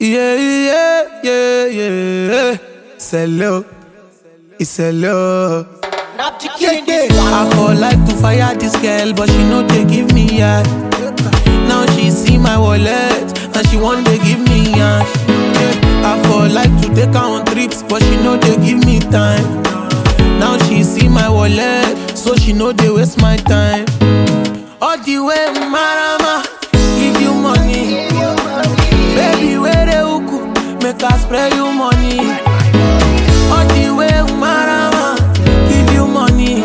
Yeah, yeah, yeah, yeah. C'est low, it's a low. I for like to fire this girl, but she know they give me yash. Now she see my wallet, and she want to give me yash. I for like to take her on trips, but she know they give me time. Now she see my wallet, so she know they waste my time. All the way, Marama, give you money. Baby, where the uku, make her spray you money. All the way, Marama, give you money.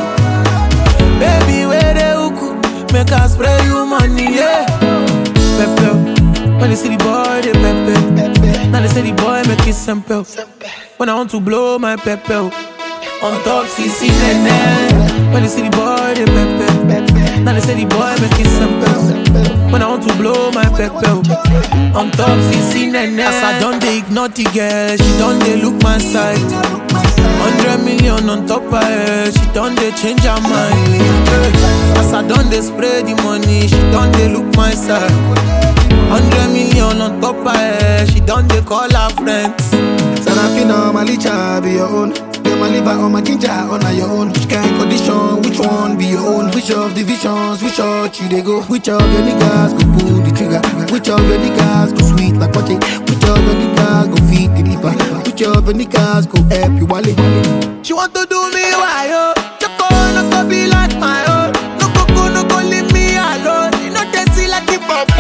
Baby, where the uku, make her spray you money, yeah. Pepe, when they see the boy, they pepe. Now they say the boy make it simple. When I want to blow my pepe on top, CC Nene. When they see the boy, they pepe. Now they say the boy make it simple. When I want to blow my pepe on top, CC Nene. As I done they ignore the girl, she done they look my side. 100 million on top of her, she done they change her mind. As I done they spray the money, she done they look my side. 100 million on top of her, she done they call her friends. Sanafina, my licha be your own. My liver on my ginger on your own. Which kind of condition, which one be your own? Which of the visions, which church you they go? Which of your niggas go pull the trigger? Which of your niggas go sweet like potty? Which of your niggas go feed the liver? Which of your niggas go help you wallet? She want to do me why yo? Choco no go be like my own. No go leave me alone. You know they see like the pop.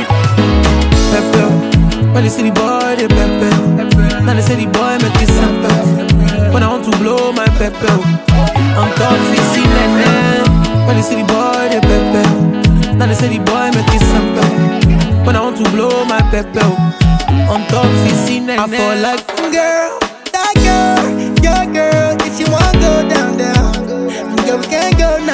Pepe, when they see the boy they pepe. Now they say the boy make it simple. When I want to blow my pepe on top, CC Nene. When they see the boy, they pepe. Now they say the boy make it simple. When I want to blow my pepe on top, CC Nene. I fall like girl, that girl, your girl. If you want go down, girl, we can't go